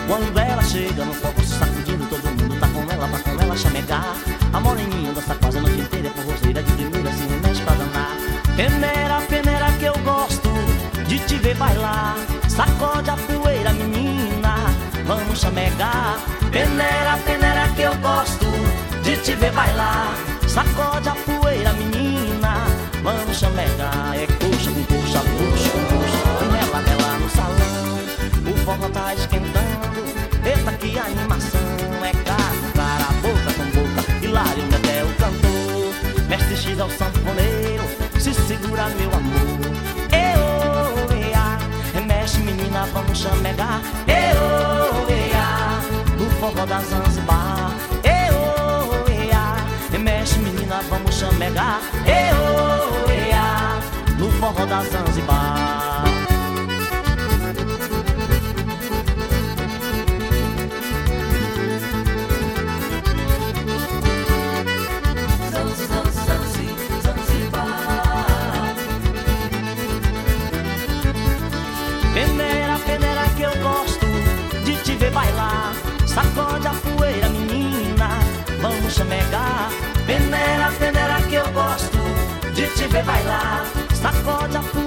Quando ela chega no fogo se sacudindo, todo mundo tá com ela pra com ela chamegar. A moreninha dança quase a noite inteira, é forrozeira de primeira, se remexe pra danar. Peneira, peneira que eu gosto de te ver bailar. Sacode a poeira, menina, vamos chamegar. Peneira, peneira que eu gosto de te ver bailar. Sacode a poeira, menina, vamos chamegar. É coxa com coxa, luxo com luxo, com ela, ela no salão. O forró tá esquentando, eita que animação. É cara, boca com boca, hilário, até o cantor. Mestre X é o sanfoneiro, se segura meu amor. Eo, ea, mexe menina, vamos chamegar. Eo, ea, o forró da Zanzibar. Eo, ea, mexe menina, vamos chamegar. Eo, ea, no forró da Zanzibar. Peneira, peneira que eu gosto de te ver bailar. Sacode a poeira, menina, vamos chamegar. Peneira, peneira que eu gosto de te ver bailar. Sacode a poeira.